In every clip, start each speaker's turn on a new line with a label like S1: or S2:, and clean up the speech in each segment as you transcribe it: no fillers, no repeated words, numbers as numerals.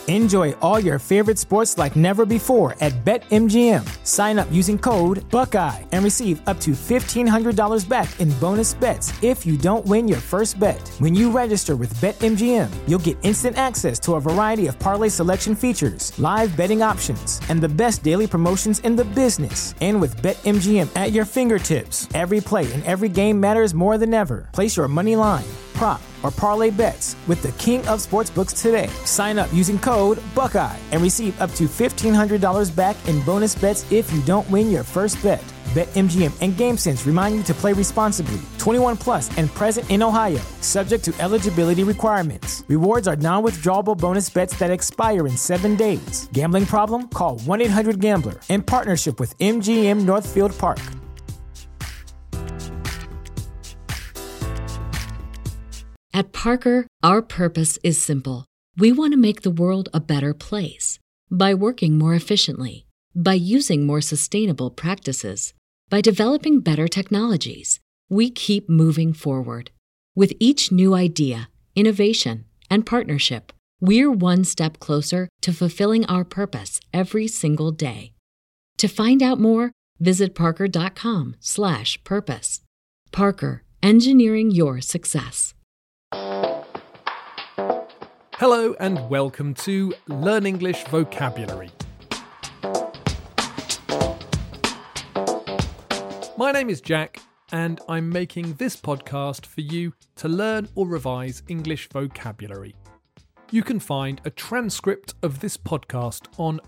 S1: Enjoy all your favorite sports like never before at BetMGM. Sign up using code Buckeye and receive up to $1,500 back in bonus bets if you don't win your first bet. When you register with BetMGM, you'll get instant access to a variety of parlay selection features, live betting options, and the best daily promotions in the business. And with BetMGM at your fingertips, every play and every game matters more than ever. Place your money line, prop, or parlay bets with the king of sportsbooks today. Sign up using code Buckeye and receive up to $1,500 back in bonus bets if you don't win your first bet. BetMGM and GameSense remind you to play responsibly. 21 plus and present in Ohio, subject to eligibility requirements. Rewards are non-withdrawable bonus bets that expire in 7 days. Gambling problem? Call 1-800-GAMBLER. In partnership with MGM Northfield Park.
S2: At Parker, our purpose is simple. We want to make the world a better place by working more efficiently, by using more sustainable practices, by developing better technologies. We keep moving forward. With each new idea, innovation, and partnership, we're one step closer to fulfilling our purpose every single day. To find out more, visit parker.com/purpose. Parker, engineering your success.
S3: Hello and welcome to Learn English Vocabulary. My name is Jack and I'm making this podcast for you to learn or revise English vocabulary. You can find a transcript of this podcast on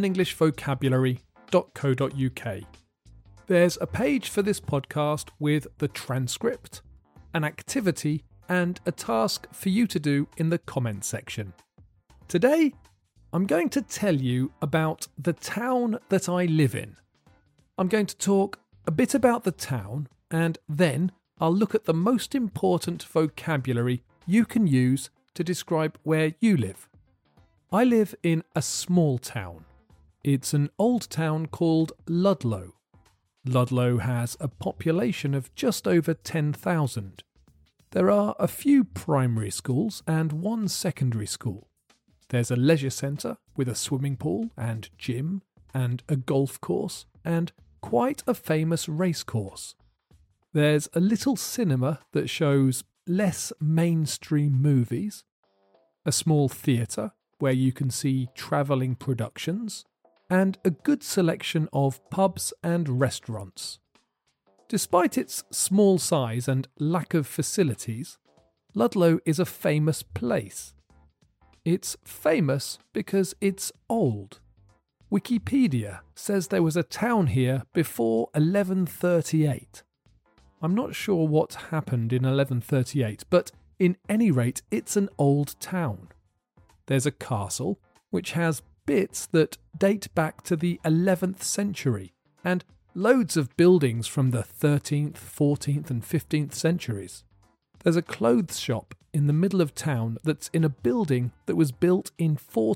S3: learnenglishvocabulary.co.uk. There's a page for this podcast with the transcript, an activity and a task for you to do in the comment section. Today, I'm going to tell you about the town that I live in. I'm going to talk a bit about the town, and then I'll look at the most important vocabulary you can use to describe where you live. I live in a small town. It's an old town called Ludlow. Ludlow has a population of just over 10,000. There are a few primary schools and one secondary school. There's a leisure centre with a swimming pool and gym and a golf course and quite a famous racecourse. There's a little cinema that shows less mainstream movies, a small theatre where you can see travelling productions, and a good selection of pubs and restaurants. Despite its small size and lack of facilities, Ludlow is a famous place. It's famous because it's old. Wikipedia says there was a town here before 1138. I'm not sure what happened in 1138, but in any rate, it's an old town. There's a castle, which has bits that date back to the 11th century, and loads of buildings from the 13th, 14th and 15th centuries. There's a clothes shop in the middle of town that's in a building that was built in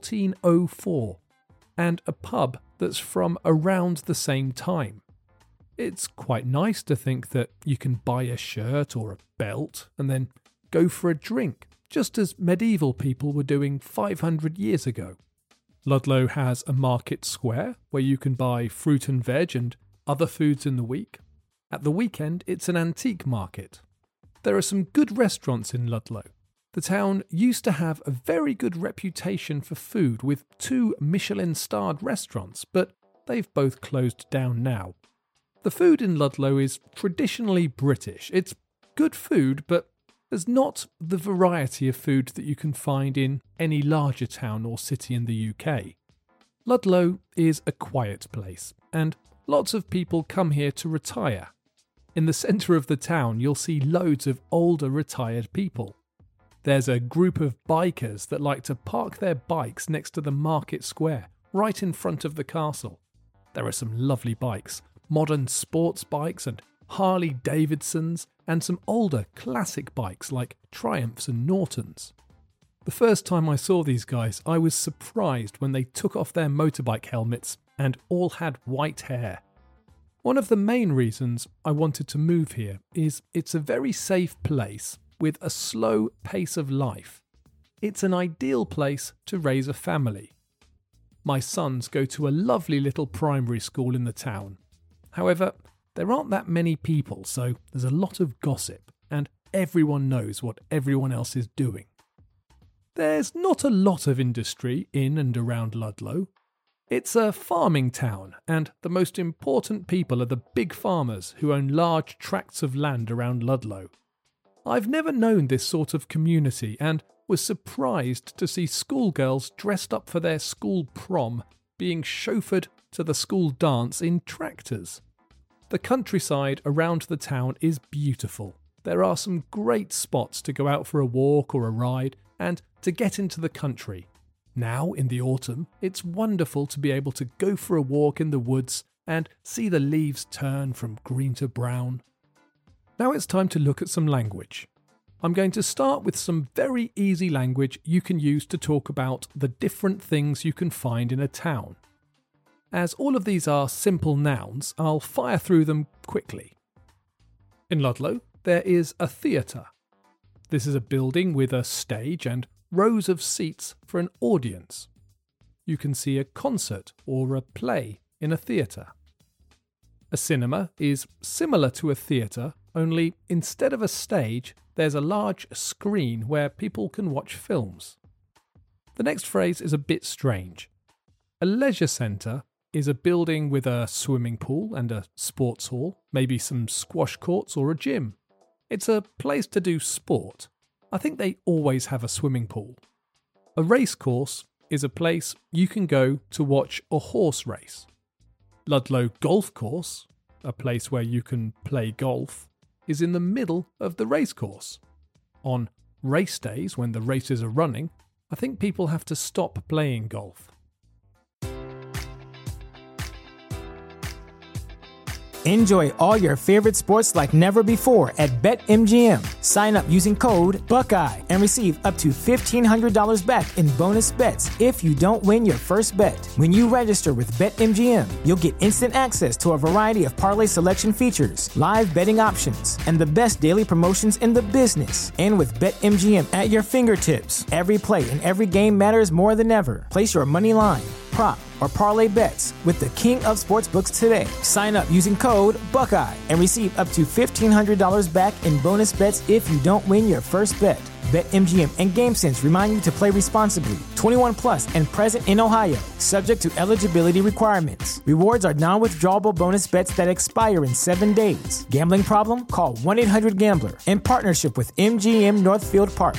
S3: 1404, and a pub that's from around the same time. It's quite nice to think that you can buy a shirt or a belt and then go for a drink, just as medieval people were doing 500 years ago. Ludlow has a market square where you can buy fruit and veg and other foods in the week. At the weekend, it's an antique market. There are some good restaurants in Ludlow. The town used to have a very good reputation for food with 2 Michelin-starred restaurants, but they've both closed down now. The food in Ludlow is traditionally British. It's good food, but there's not the variety of food that you can find in any larger town or city in the UK. Ludlow is a quiet place, and lots of people come here to retire. In the centre of the town, you'll see loads of older retired people. There's a group of bikers that like to park their bikes next to the market square, right in front of the castle. There are some lovely bikes, modern sports bikes and Harley Davidsons, and some older classic bikes like Triumphs and Nortons. The first time I saw these guys, I was surprised when they took off their motorbike helmets and all had white hair. One of the main reasons I wanted to move here is it's a very safe place with a slow pace of life. it's an ideal place to raise a family. My sons go to a lovely little primary school in the town. However, there aren't that many people, so there's a lot of gossip, and everyone knows what everyone else is doing. There's not a lot of industry in and around Ludlow. It's a farming town, and the most important people are the big farmers who own large tracts of land around Ludlow. I've never known this sort of community and was surprised to see schoolgirls dressed up for their school prom being chauffeured to the school dance in tractors. The countryside around the town is beautiful. There are some great spots to go out for a walk or a ride and to get into the country. Now, in the autumn, it's wonderful to be able to go for a walk in the woods and see the leaves turn from green to brown. Now it's time to look at some language. I'm going to start with some very easy language you can use to talk about the different things you can find in a town. As all of these are simple nouns, I'll fire through them quickly. In Ludlow, there is a theatre. This is a building with a stage and rows of seats for an audience. You can see a concert or a play in a theatre. A cinema is similar to a theatre, only instead of a stage, there's a large screen where people can watch films. The next phrase is a bit strange. A leisure centre is a building with a swimming pool and a sports hall, maybe some squash courts or a gym. It's a place to do sport. I think they always have a swimming pool. A race course is a place you can go to watch a horse race. Ludlow Golf Course, a place where you can play golf, is in the middle of the racecourse. On race days, when the races are running, I think people have to stop playing golf.
S1: Enjoy all your favorite sports like never before at BetMGM. Sign up using code Buckeye and receive up to $1,500 back in bonus bets if you don't win your first bet. When you register with BetMGM, you'll get instant access to a variety of parlay selection features, live betting options, and the best daily promotions in the business. And with BetMGM at your fingertips, every play and every game matters more than ever. Place your money line, prop, or parlay bets with the king of sportsbooks today. Sign up using code Buckeye and receive up to $1,500 back in bonus bets if you don't win your first bet. BetMGM and GameSense remind you to play responsibly. 21 plus and present in Ohio, subject to eligibility requirements. Rewards are non-withdrawable bonus bets that expire in 7 days. Gambling problem? Call 1-800-GAMBLER. In partnership with MGM Northfield Park.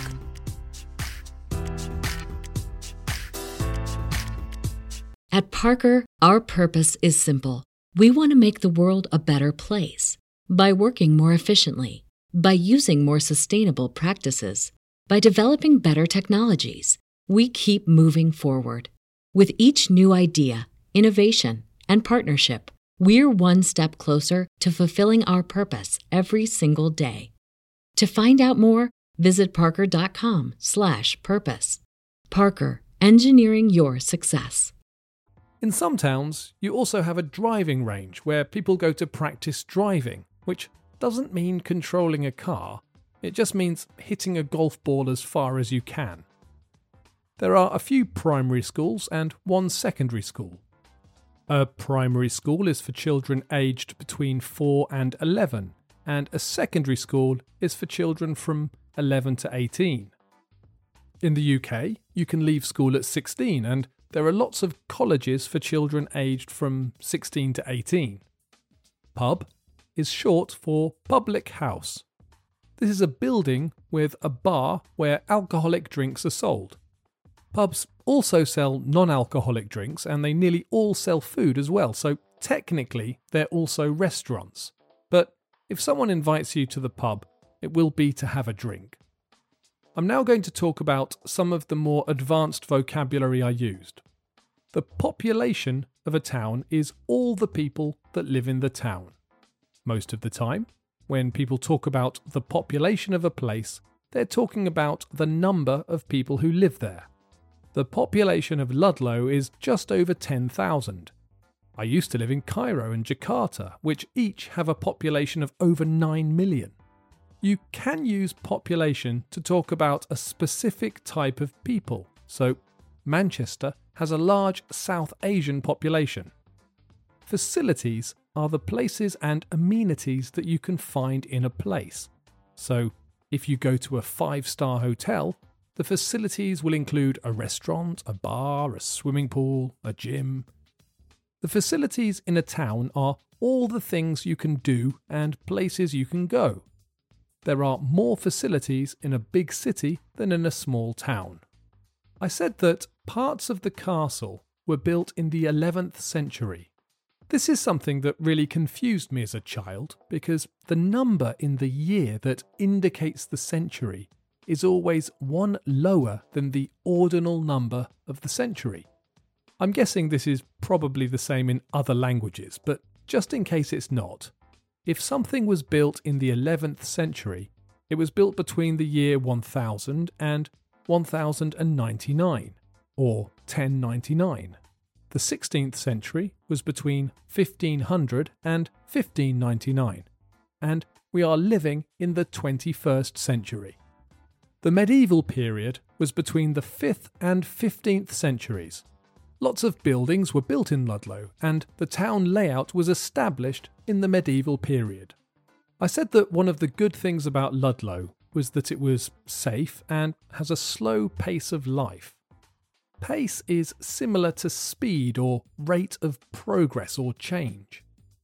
S2: At Parker, our purpose is simple. We want to make the world a better place by working more efficiently, by using more sustainable practices, by developing better technologies. We keep moving forward. With each new idea, innovation, and partnership, we're one step closer to fulfilling our purpose every single day. To find out more, visit parker.com/purpose. Parker, engineering your success.
S3: In some towns, you also have a driving range where people go to practice driving, which doesn't mean controlling a car, it just means hitting a golf ball as far as you can. There are a few primary schools and one secondary school. A primary school is for children aged between 4 and 11, and a secondary school is for children from 11 to 18. In the UK, you can leave school at 16, and there are lots of colleges for children aged from 16 to 18. Pub is short for public house. This is a building with a bar where alcoholic drinks are sold. Pubs also sell non-alcoholic drinks, and they nearly all sell food as well, so technically they're also restaurants. But if someone invites you to the pub, it will be to have a drink. I'm now going to talk about some of the more advanced vocabulary I used. The population of a town is all the people that live in the town. Most of the time, when people talk about the population of a place, they're talking about the number of people who live there. The population of Ludlow is just over 10,000. I used to live in Cairo and Jakarta, which each have a population of over 9 million. you can use population to talk about a specific type of people. So, Manchester has a large South Asian population. Facilities are the places and amenities that you can find in a place. So, if you go to a 5-star hotel, the facilities will include a restaurant, a bar, a swimming pool, a gym. The facilities in a town are all the things you can do and places you can go. There are more facilities in a big city than in a small town. I said that parts of the castle were built in the 11th century. This is something that really confused me as a child because the number in the year that indicates the century is always one lower than the ordinal number of the century. I'm guessing this is probably the same in other languages, but just in case it's not, if something was built in the 11th century, it was built between the year 1000 and 1099, or 1099. The 16th century was between 1500 and 1599, and we are living in the 21st century. The medieval period was between the 5th and 15th centuries. Lots of buildings were built in Ludlow, and the town layout was established in the medieval period. I said that one of the good things about Ludlow was that it was safe and has a slow pace of life. Pace is similar to speed or rate of progress or change.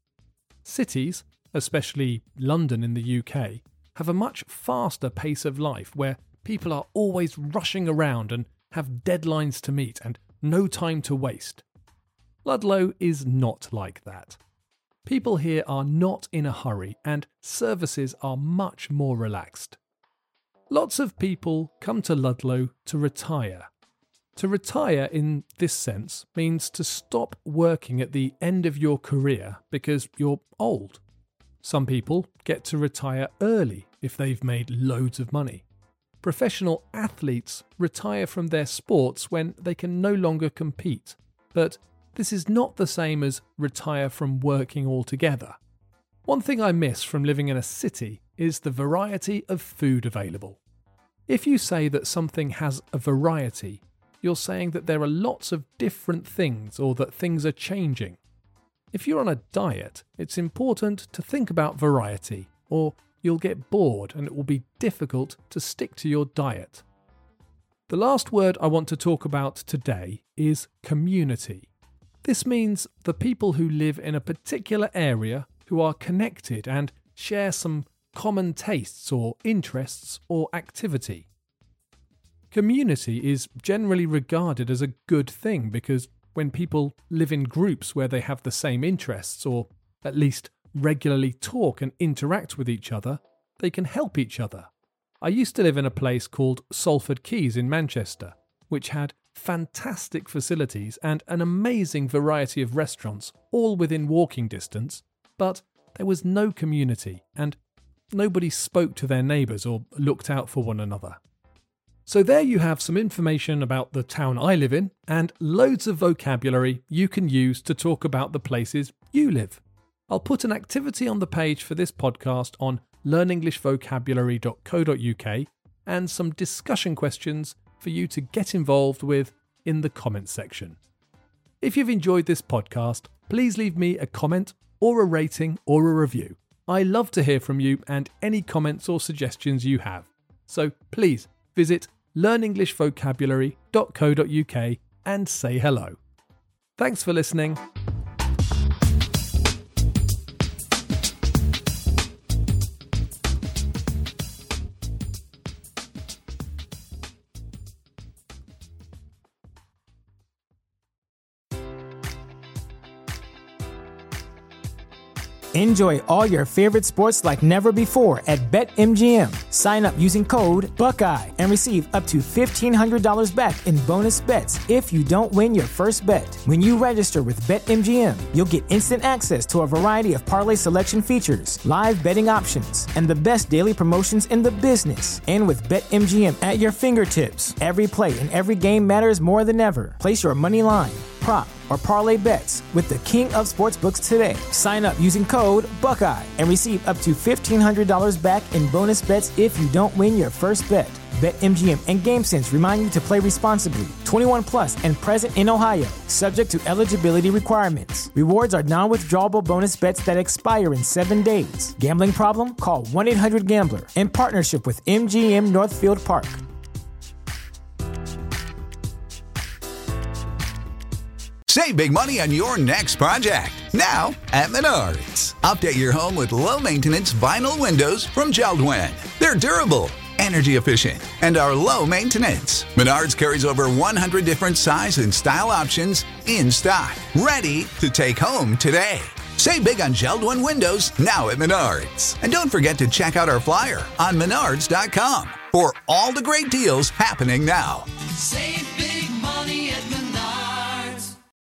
S3: Cities, especially London in the UK, have a much faster pace of life where people are always rushing around and have deadlines to meet and no time to waste. Ludlow is not like that. People here are not in a hurry and services are much more relaxed. Lots of people come to Ludlow to retire. To retire in this sense means to stop working at the end of your career because you're old. Some people get to retire early if they've made loads of money. Professional athletes retire from their sports when they can no longer compete, but this is not the same as retire from working altogether. One thing I miss from living in a city is the variety of food available. If you say that something has a variety, you're saying that there are lots of different things or that things are changing. If you're on a diet, it's important to think about variety, or you'll get bored and it will be difficult to stick to your diet. The last word I want to talk about today is community. This means the people who live in a particular area who are connected and share some common tastes or interests or activity. Community is generally regarded as a good thing because when people live in groups where they have the same interests or at least regularly talk and interact with each other, they can help each other. I used to live in a place called Salford Quays in Manchester, which had fantastic facilities and an amazing variety of restaurants, all within walking distance, but there was no community and nobody spoke to their neighbours or looked out for one another. So there you have some information about the town I live in and loads of vocabulary you can use to talk about the places you live. I'll put an activity on the page for this podcast on learnenglishvocabulary.co.uk and some discussion questions for you to get involved with in the comments section. If you've enjoyed this podcast, please leave me a comment or a rating or a review. I love to hear from you and any comments or suggestions you have. So please visit learnenglishvocabulary.co.uk and say hello. Thanks for listening.
S1: Enjoy all your favorite sports like never before at BetMGM. Sign up using code Buckeye and receive up to $1,500 back in bonus bets if you don't win your first bet. When you register with BetMGM, you'll get instant access to a variety of parlay selection features, live betting options, and the best daily promotions in the business. And with BetMGM at your fingertips, every play and every game matters more than ever. Place your money line, prop, or parlay bets with the king of sportsbooks today. Sign up using code Buckeye and receive up to $1,500 back in bonus bets if you don't win your first bet. BetMGM and GameSense remind you to play responsibly. 21 plus and present in Ohio, subject to eligibility requirements. Rewards are non-withdrawable bonus bets that expire in 7 days. Gambling problem? Call 1-800-GAMBLER. In partnership with MGM Northfield Park.
S4: Save big money on your next project, now at Menards. Update your home with low-maintenance vinyl windows from JELD-WEN. They're durable, energy efficient, and are low maintenance. Menards carries over 100 different size and style options in stock, ready to take home today. Save big on JELD-WEN windows now at Menards. And don't forget to check out our flyer on menards.com for all the great deals happening now.
S5: Save